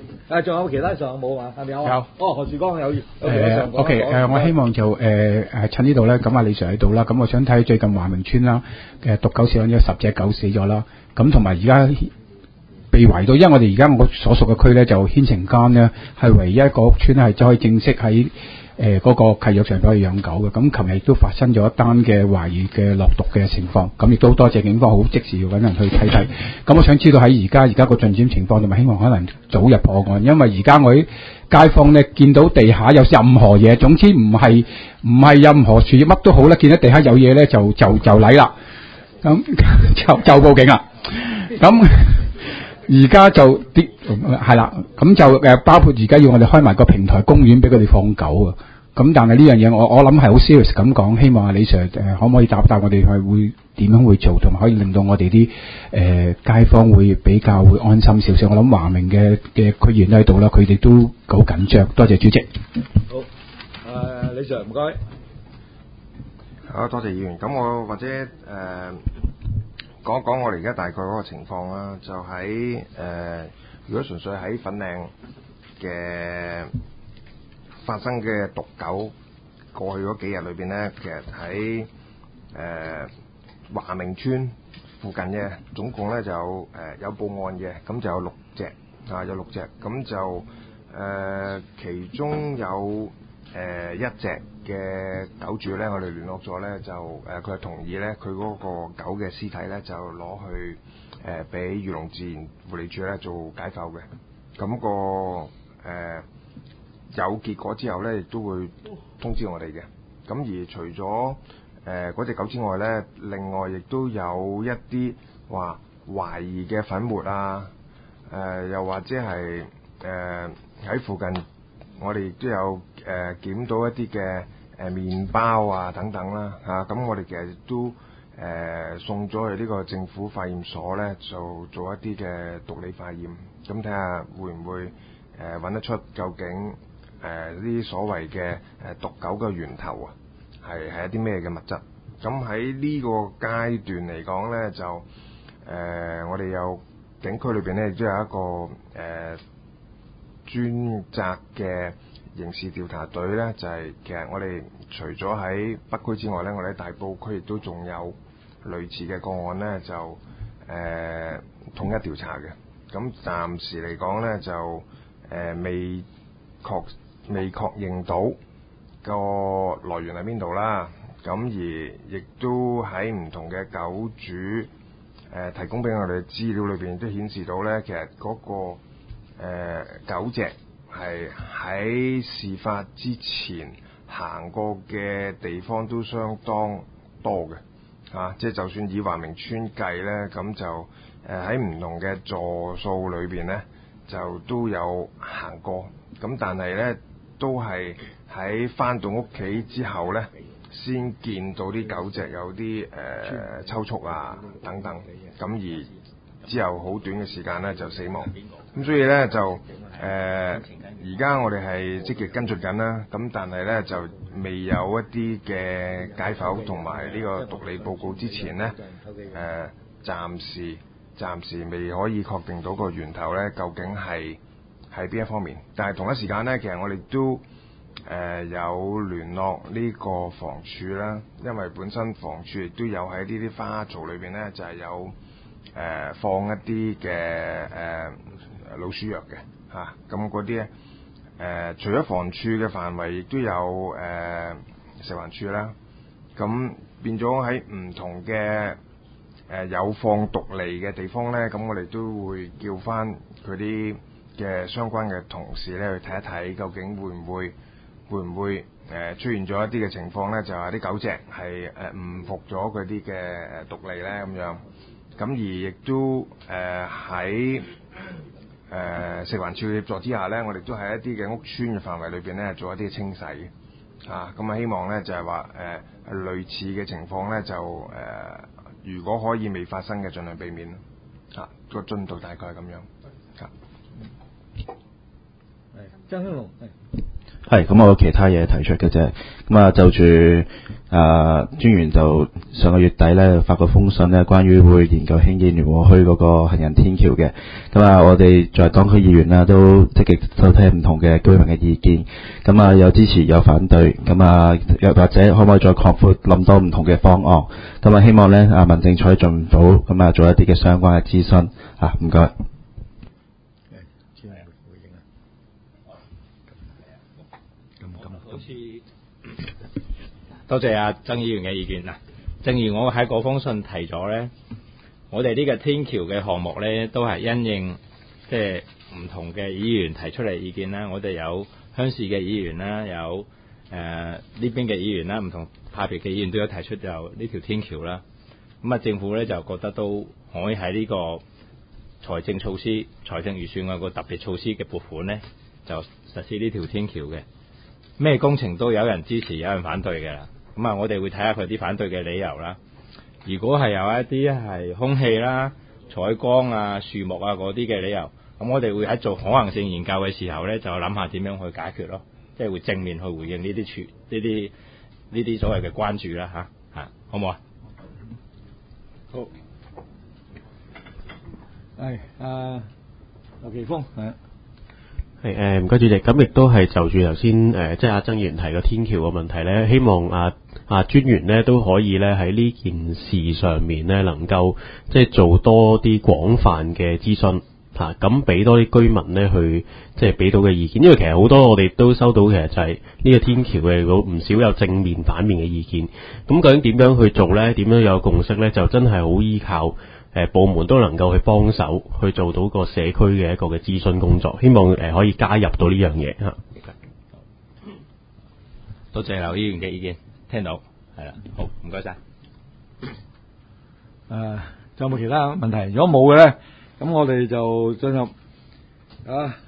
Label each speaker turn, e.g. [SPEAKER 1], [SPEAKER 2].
[SPEAKER 1] 仲有其他上冇啊？係咪有啊？
[SPEAKER 2] 有。
[SPEAKER 1] 何樹光有其他上講。
[SPEAKER 2] OK， 我希望就趁呢度咧，咁啊李 Sir 喺度啦，咁我想睇最近華明村啦嘅毒狗死咗10隻狗死咗啦，咁同埋而家被圍到，因為我哋而家我所屬嘅區咧就牽晴間咧係唯一一個屋村係可以正式喺嗰個契約上可以養狗嘅。咁琴日亦都發生咗一單嘅懷疑嘅落毒嘅情況，咁亦都多謝警方好即時要揾人去睇睇。咁我想知道喺而家個進展情況，同埋希望可能早日破案，因為而家我啲街坊咧見到地下有任何嘢，總之唔係任何樹葉乜都好啦，見到地下有嘢咧就嚟啦，咁就報警啦。咁而家就啲係啦，咁就包括而家要我哋開埋個平台公園俾佢哋放狗啊。咁但係呢樣嘢我諗係好 serious 咁講，希望阿李 Sir 可唔可以答我哋係會點樣會做，同埋可以令到我哋啲街坊會比較會安心少少。我諗華明嘅區議員都喺度啦，佢哋都好緊張。多謝主席。
[SPEAKER 1] 好，李 Sir 唔該。
[SPEAKER 3] 好，多謝議員。咁我或者講一講我哋而家大概嗰個情況啦，就喺如果純粹喺粉嶺嘅發生嘅毒狗過去嗰幾日裏邊咧，其實喺華明村附近嘅總共咧就有報案嘅，咁就有6隻有6隻，咁就其中有1隻嘅狗主咧，我哋聯絡咗咧，就佢係同意咧，佢嗰個狗嘅屍體咧就攞去俾漁農自然護理署咧做解剖嘅，咁有結果之後咧，亦都會通知我哋嘅。咁而除咗嗰隻狗之外咧，另外亦都有一啲話懷疑嘅粉末啊，又或者係喺附近，我哋亦都有檢到一啲嘅麵包啊等等啦嚇。咁我哋其實都送咗去呢個政府化驗所咧，就做一啲嘅毒理化驗，咁睇下會唔會揾得出究竟呢啲所謂嘅毒狗嘅源頭啊，係一啲咩嘅物質？咁喺呢個階段嚟講咧，就我哋有警區裏邊咧，亦都有一個專責嘅刑事調查隊咧，就係其實我哋除咗喺北區之外咧，我哋喺大埔區亦都仲有類似嘅個案咧，就統一調查嘅。咁暫時嚟講咧，就未確認到個來源喺邊度啦，咁而亦都喺唔同嘅狗主提供俾我哋嘅資料裏邊都顯示到咧，其實嗰個狗隻係喺事發之前行過嘅地方都相當多嘅，即係就算以華明村計咧，咁就喺唔同嘅座數裏邊咧，就都有行過，咁但係咧都係喺返到屋企之後咧，先見到啲狗隻有啲抽搐啊等等，咁而之後好短嘅時間咧就死亡。咁所以咧就而家我哋係積極跟進緊啦，咁但係咧就未有一啲嘅解剖同埋呢個毒理報告之前咧，暫時未可以確定到個源頭咧究竟係邊一方面。但係同一時間咧，其實我哋都有聯絡呢個房署啦，因為本身房署亦都有喺呢啲花槽裏邊咧，就係有放一啲嘅老鼠藥嘅嚇，咁嗰啲咧除咗房署嘅範圍，亦都有食環署啦，咁變咗喺唔同嘅有放毒梨嘅地方咧，咁我哋都會叫翻佢啲嘅相關嘅同事咧去睇一睇，究竟會唔會出現咗一啲嘅情況咧，就係啲狗隻係誤服咗佢啲嘅毒梨咧咁樣，咁而亦都喺食環署嘅協助之下咧，我哋都喺一啲嘅屋邨嘅範圍裏邊咧做一啲清洗咁啊希望咧就係話類似嘅情況咧就如果可以未發生嘅，盡量避免個進度大概係咁樣。
[SPEAKER 1] 張興龍
[SPEAKER 4] 係，咁我有其他嘢提出嘅啫。咁啊，就住專員就上個月底咧發過封信咧，關於會研究興建聯和墟嗰個行人天橋嘅。咁啊，我哋作為當區議員啦，都積極收聽唔同嘅居民嘅意見。咁啊，有支持有反對。咁啊，又或者可唔可以再擴闊諗多唔同嘅方案？咁啊，希望咧民政處盡早咁啊做一啲嘅相關嘅諮詢。唔該。
[SPEAKER 5] 多謝曾議員嘅意見。正如我喺嗰封信提咗呢，我哋呢個天橋嘅項目呢，都係因應即係唔同嘅議員提出嚟意見啦。我哋有鄉事嘅議員啦，有呢邊嘅議員啦，唔同派別嘅議員都有提出就呢條天橋啦。咁政府呢，就覺得都可以喺呢個財政措施、財政預算案個特別措施嘅撥款呢，就實施呢條天橋嘅。咩工程都有人支持，有人反對嘅啦。咁我哋會睇下佢啲反對嘅理由啦。如果係有一啲係空氣啦、採光啊、樹木啊嗰啲嘅理由，咁我哋會喺做可行性研究嘅時候咧，就諗下點樣去解決咯，即係會正面去回應呢啲所謂嘅關注啦嚇，好唔好啊？好。
[SPEAKER 1] 係劉奇峰係。
[SPEAKER 6] 係唔該主席，咁亦都係就住頭先即係阿曾議員提個天橋嘅問題咧，希望專員咧都可以咧喺呢件事上面咧能夠即係做多啲廣泛嘅諮詢嚇，咁俾多啲居民咧去即係俾到嘅意見，因為其實好多我哋都收到其實就係呢個天橋嘅唔少有正面反面嘅意見，咁究竟點樣去做咧？點樣有共識咧？就真係好依靠部門都能夠去幫手去做到個社區嘅一個嘅諮詢工作，希望可以加入到呢樣嘢嚇。
[SPEAKER 5] 多謝劉議員嘅意見，聽到係啦，好唔該晒。
[SPEAKER 1] 仲有冇其他問題？如果冇嘅咧，咁我哋就進入